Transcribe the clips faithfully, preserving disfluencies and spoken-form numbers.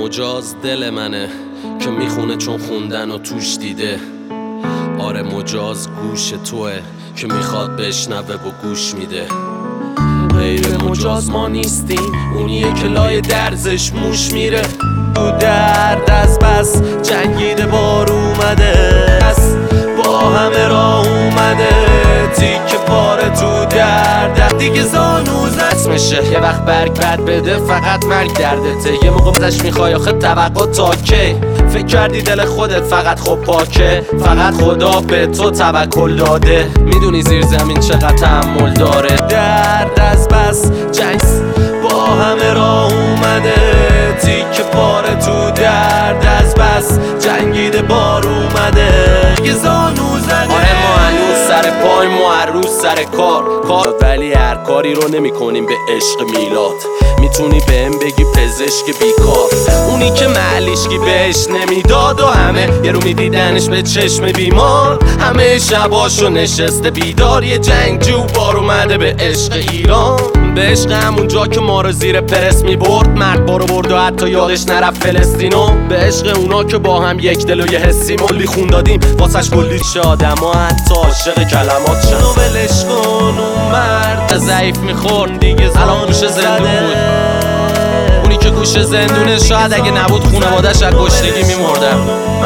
مجاز دل منه که میخونه چون خوندن و توش دیده. آره مجاز گوش توه که میخواد بشنوه و گوش میده. غیر مجاز ما نیستیم، اونیه که لای درزش موش میره. تو درد از بس جنگیده بار اومده، با همه راه اومده. تیک پاره تو درد دیگه زانو زد میشه. یه وقت برگ بد بده فقط مرگ دردته. یه موقع ازش میخوای آخه توقع تا کی؟ فکر کردی دل خودت فقط خب پاکه؟ فقط خدا به تو توکل داده. میدونی زیر زمین چقدر تحمل داره. درد از بس جنگ با همه راه اومده. تیک پاره تو درد از بس جنگیده بار اومده. یه زانو زده. آره ما هنوز سر پای، ما هر روز سر کار کار ولی هر کاری رو نمی کنیم به عشق میلاد. میتونی بهم بگی پزشک بیکار، اونی که محلیشگی بهش نمیداد و همه یه رو میدیدنش به چشم بیمار. همه شباشو نشسته بیدار. یه جنگجو بار اومده به عشق ایران، به عشق همون جا که ما رو زیر پرس میبرد. مرد بارو برد و حتی یادش نرفت فلسطینو. به عشق اونا که با هم یک دل و یه حسی ملی خون دادیم واسش کلی شه آدم ها حتی عاشق کلمات شد. اونو ولش کن، اون مرد ضعیف میخورد دیگه الان گوشه زندون بود. اونی که گوشه زندونه شاید اگه نبود خونوادش از گشنگی میمردم.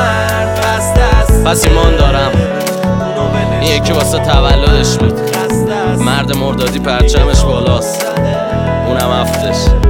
پس ایمان دارم این یکی واسه تولدش بود. مرد مردادی پرچمش بالاست، اونم هفتش.